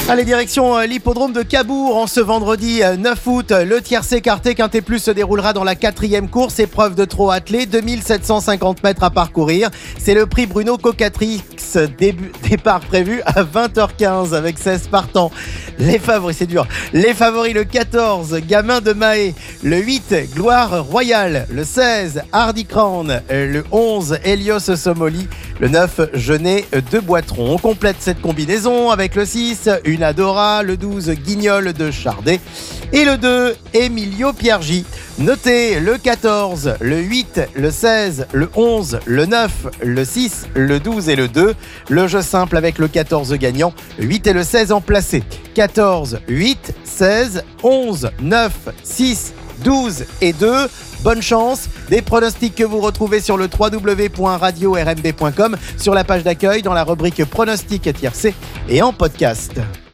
Allez, direction l'hippodrome de Cabourg en ce vendredi 9 août. Le tiercé écarté Quintet Plus se déroulera dans la 4e course, épreuve de trot attelé, 2750 mètres à parcourir. C'est le prix Bruno Cocatrix, départ prévu à 20h15 avec 16 partants. Les favoris, c'est dur. Les favoris, le 14, Gamin de Mahé, le 8, Gloire Royale, le 16, Hardy Crown, le 11, Helios Somoli, le 9, Genet de Boitron. On complète cette combinaison avec le 6, Unadora, le 12, Guignol de Chardet et le 2, Emilio Piergi. Notez le 14, le 8, le 16, le 11, le 9, le 6, le 12 et le 2. Le jeu simple avec le 14 gagnant, le 8 et le 16 en placé. 14, 8, 16, 11, 9, 6, 12 et 2. Bonne chance, des pronostics que vous retrouvez sur le www.radio-rmb.com, sur la page d'accueil, dans la rubrique pronostics tiercé et en podcast.